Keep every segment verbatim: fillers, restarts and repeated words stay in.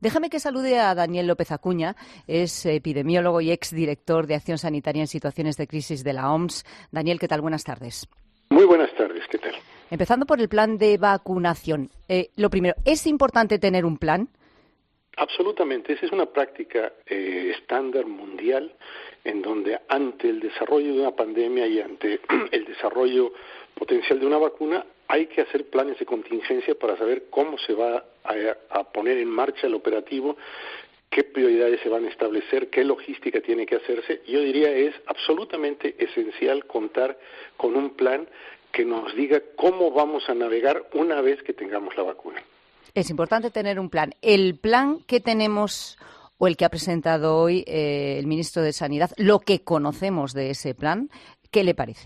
Déjame que salude a Daniel López Acuña, es epidemiólogo y exdirector de Acción Sanitaria en Situaciones de Crisis de la O M S. Daniel, ¿qué tal? Buenas tardes. Muy buenas tardes, ¿qué tal? Empezando por el plan de vacunación. Eh, lo primero, ¿es importante tener un plan? Absolutamente. Esa es una práctica eh, estándar mundial en donde ante el desarrollo de una pandemia y ante el desarrollo potencial de una vacuna hay que hacer planes de contingencia para saber cómo se va a, a poner en marcha el operativo, qué prioridades se van a establecer, qué logística tiene que hacerse. Yo diría es absolutamente esencial contar con un plan que nos diga cómo vamos a navegar una vez que tengamos la vacuna. Es importante tener un plan. El plan que tenemos o el que ha presentado hoy eh, el ministro de Sanidad, lo que conocemos de ese plan, ¿qué le parece?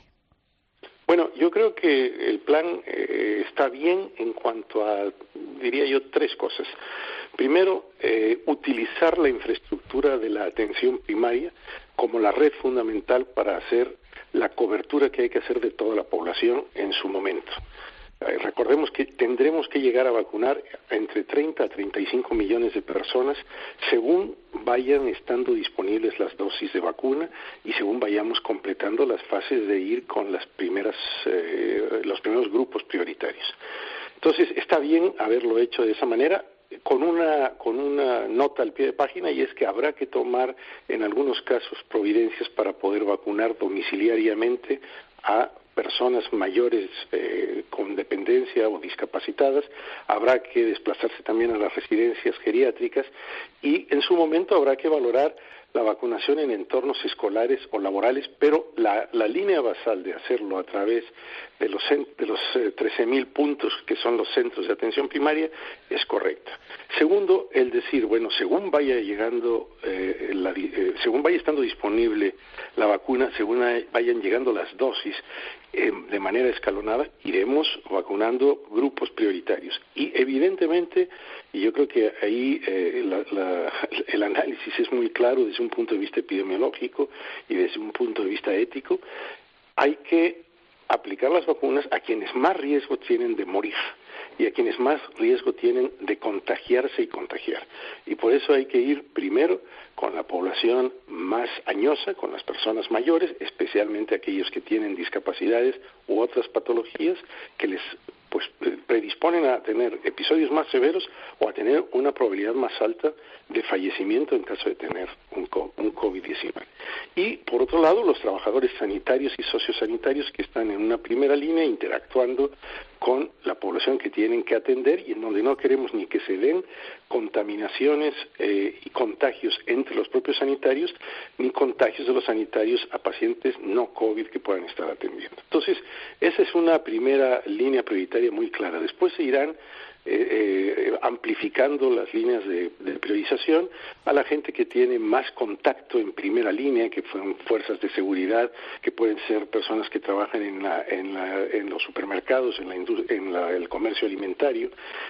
Bueno, yo creo que el plan eh, está bien en cuanto a, diría yo, tres cosas. Primero, eh, utilizar la infraestructura de la atención primaria como la red fundamental para hacer la cobertura que hay que hacer de toda la población en su momento. Eh, recordemos que tendremos que llegar a vacunar entre treinta a treinta y cinco millones de personas según vayan estando disponibles las dosis de vacuna y según vayamos completando las fases de ir con las primeras, eh, los primeros grupos prioritarios. Entonces, está bien haberlo hecho de esa manera, con una, con una nota al pie de página, y es que habrá que tomar en algunos casos providencias para poder vacunar domiciliariamente a personas mayores eh, con dependencia o discapacitadas. Habrá que desplazarse también a las residencias geriátricas y en su momento habrá que valorar la vacunación en entornos escolares o laborales, pero la, la línea basal de hacerlo a través de los, de los eh, trece mil puntos que son los centros de atención primaria es correcta. Segundo, el decir, bueno, según vaya llegando, eh, la, eh, según vaya estando disponible la vacuna, según vayan llegando las dosis, eh, de manera escalonada, iremos vacunando grupos prioritarios. Y evidentemente, y yo creo que ahí eh, la, la, el análisis es muy claro desde un punto de vista epidemiológico y desde un punto de vista ético, hay que aplicar las vacunas a quienes más riesgo tienen de morir y a quienes más riesgo tienen de contagiarse y contagiar. Y por eso hay que ir primero con la población más añosa, con las personas mayores, especialmente aquellos que tienen discapacidades u otras patologías que les pues predisponen a tener episodios más severos o a tener una probabilidad más alta de fallecimiento en caso de tener un, un COVID diecinueve. Y, por otro lado, los trabajadores sanitarios y sociosanitarios que están en una primera línea interactuando con la población que tienen que atender y en donde no queremos ni que se den contaminaciones eh, y contagios entre los propios sanitarios, ni contagios de los sanitarios a pacientes no COVID que puedan estar atendiendo. Entonces, esa es una primera línea prioritaria muy clara. Después se irán Eh, eh, amplificando las líneas de, de priorización a la gente que tiene más contacto en primera línea, que fueron fuerzas de seguridad, que pueden ser personas que trabajan en, la, en, la, en los supermercados, en, la en la, el comercio alimentario,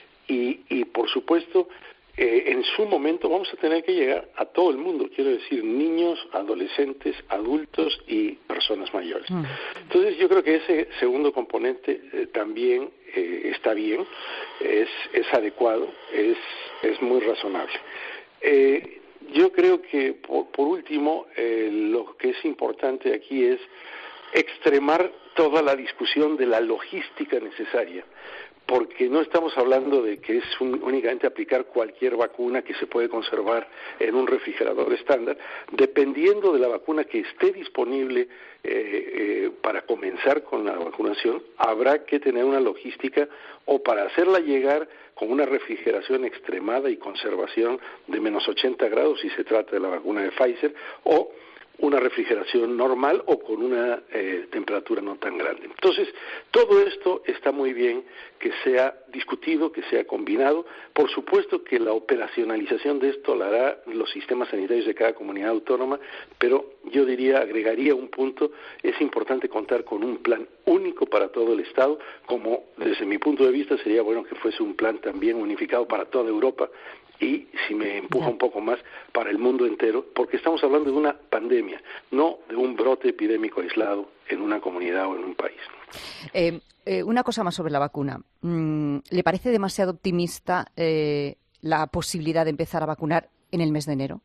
y, y por supuesto, Eh, en su momento vamos a tener que llegar a todo el mundo, quiero decir, niños, adolescentes, adultos y personas mayores. Mm. Entonces yo creo que ese segundo componente eh, también eh, está bien, es, es adecuado, es, es muy razonable. Eh, yo creo que, por, por último, eh, lo que es importante aquí es extremar toda la discusión de la logística necesaria, porque no estamos hablando de que es un, únicamente aplicar cualquier vacuna que se puede conservar en un refrigerador estándar. Dependiendo de la vacuna que esté disponible eh, eh, para comenzar con la vacunación, habrá que tener una logística o para hacerla llegar con una refrigeración extremada y conservación de menos ochenta grados si se trata de la vacuna de Pfizer, o una refrigeración normal o con una eh, temperatura no tan grande. Entonces, todo esto está muy bien que sea discutido, que sea combinado. Por supuesto que la operacionalización de esto la hará los sistemas sanitarios de cada comunidad autónoma, pero yo diría, agregaría un punto, es importante contar con un plan único para todo el Estado, como desde mi punto de vista sería bueno que fuese un plan también unificado para toda Europa, y si me empuja un poco más para el mundo entero, porque estamos hablando de una pandemia, no de un brote epidémico aislado en una comunidad o en un país. Eh, eh, una cosa más sobre la vacuna. Mm, ¿le parece demasiado optimista eh, la posibilidad de empezar a vacunar en el mes de enero?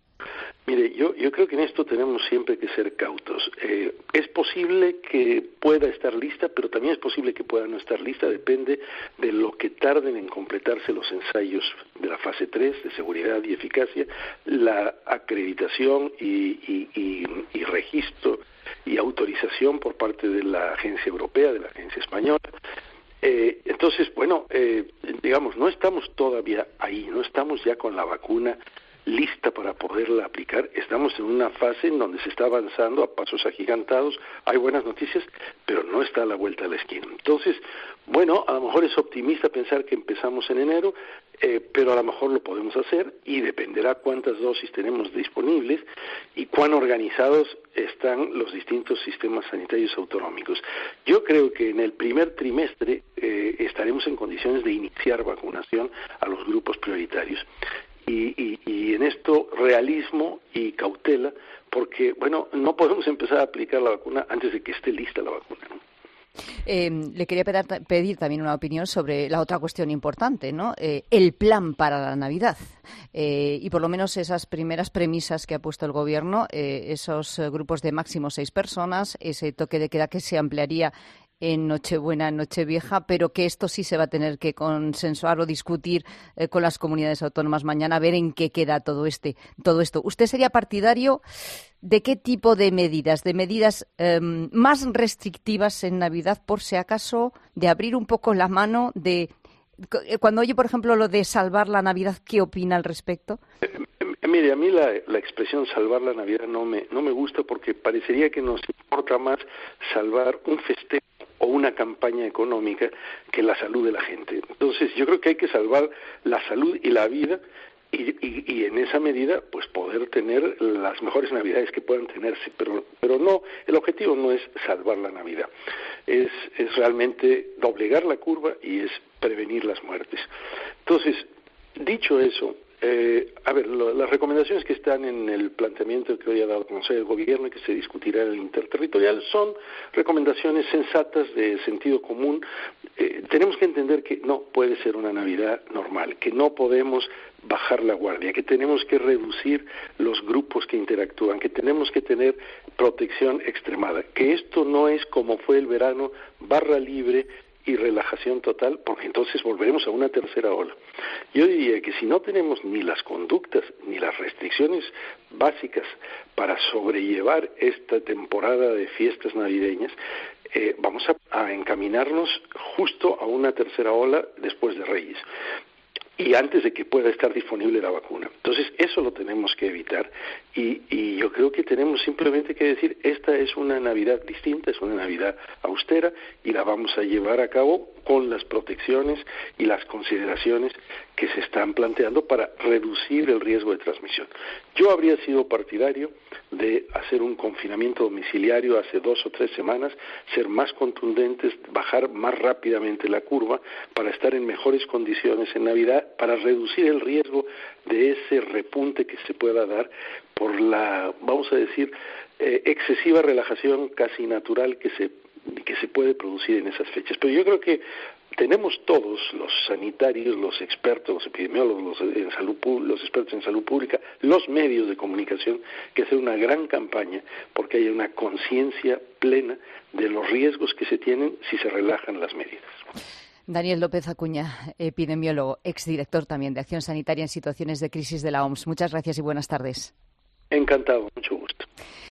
Mire, yo, yo creo que en esto tenemos siempre que ser cautos. Eh, es posible que pueda estar lista, pero también es posible que pueda no estar lista, depende de lo que tarden en completarse los ensayos de la fase tres, de seguridad y eficacia, la acreditación y, y, y, y registro y autorización por parte de la agencia europea, de la agencia española. Eh, entonces, bueno, eh, digamos, no estamos todavía ahí, no estamos ya con la vacuna lista para poderla aplicar. Estamos en una fase en donde se está avanzando a pasos agigantados, hay buenas noticias, pero no está a la vuelta de la esquina. Entonces, bueno, a lo mejor es optimista pensar que empezamos en enero, eh, pero a lo mejor lo podemos hacer y dependerá cuántas dosis tenemos disponibles y cuán organizados están los distintos sistemas sanitarios autonómicos. Yo creo que en el primer trimestre eh, estaremos en condiciones de iniciar vacunación a los grupos prioritarios. Y, y, y en esto realismo y cautela, porque, bueno, no podemos empezar a aplicar la vacuna antes de que esté lista la vacuna, ¿no? Eh, le quería pedir, pedir también una opinión sobre la otra cuestión importante, ¿no? Eh, el plan para la Navidad. Eh, y por lo menos esas primeras premisas que ha puesto el Gobierno, eh, esos grupos de máximo seis personas, ese toque de queda que se ampliaría en Nochebuena, en Nochevieja, pero que esto sí se va a tener que consensuar o discutir eh, con las comunidades autónomas mañana, a ver en qué queda todo este, todo esto. ¿Usted sería partidario de qué tipo de medidas? ¿De medidas eh, más restrictivas en Navidad, por si acaso, de abrir un poco la mano, de cuando oye, por ejemplo, lo de salvar la Navidad, ¿qué opina al respecto? Mire, a mí la, la expresión salvar la Navidad no me, no me gusta porque parecería que nos importa más salvar un festejo o una campaña económica que la salud de la gente. Entonces, yo creo que hay que salvar la salud y la vida y, y, y en esa medida, pues poder tener las mejores Navidades que puedan tenerse, pero, pero no, el objetivo no es salvar la Navidad, es, es realmente doblegar la curva y es prevenir las muertes. Entonces, dicho eso, Eh, a ver, lo, las recomendaciones que están en el planteamiento que hoy ha dado a conocer el Gobierno y que se discutirá en el interterritorial son recomendaciones sensatas de sentido común. Eh, tenemos que entender que no puede ser una Navidad normal, que no podemos bajar la guardia, que tenemos que reducir los grupos que interactúan, que tenemos que tener protección extremada, que esto no es como fue el verano, barra libre y relajación total, porque entonces volveremos a una tercera ola. Yo diría que si no tenemos ni las conductas ni las restricciones básicas para sobrellevar esta temporada de fiestas navideñas, eh, vamos a, a encaminarnos justo a una tercera ola después de Reyes y antes de que pueda estar disponible la vacuna. Entonces, eso lo tenemos que evitar y, y yo creo que tenemos simplemente que decir, esta es una Navidad distinta, es una Navidad austera y la vamos a llevar a cabo con las protecciones y las consideraciones que se están planteando para reducir el riesgo de transmisión. Yo habría sido partidario de hacer un confinamiento domiciliario hace dos o tres semanas, ser más contundentes, bajar más rápidamente la curva para estar en mejores condiciones en Navidad, para reducir el riesgo de ese repunte que se pueda dar por la, vamos a decir, eh, excesiva relajación casi natural que se que se puede producir en esas fechas. Pero yo creo que tenemos todos, los sanitarios, los expertos, los epidemiólogos, los, en salud, los expertos en salud pública, los medios de comunicación, que hacer una gran campaña porque haya una conciencia plena de los riesgos que se tienen si se relajan las medidas. Daniel López Acuña, epidemiólogo, exdirector también de Acción Sanitaria en Situaciones de Crisis de la O M S. Muchas gracias y buenas tardes. Encantado, mucho gusto.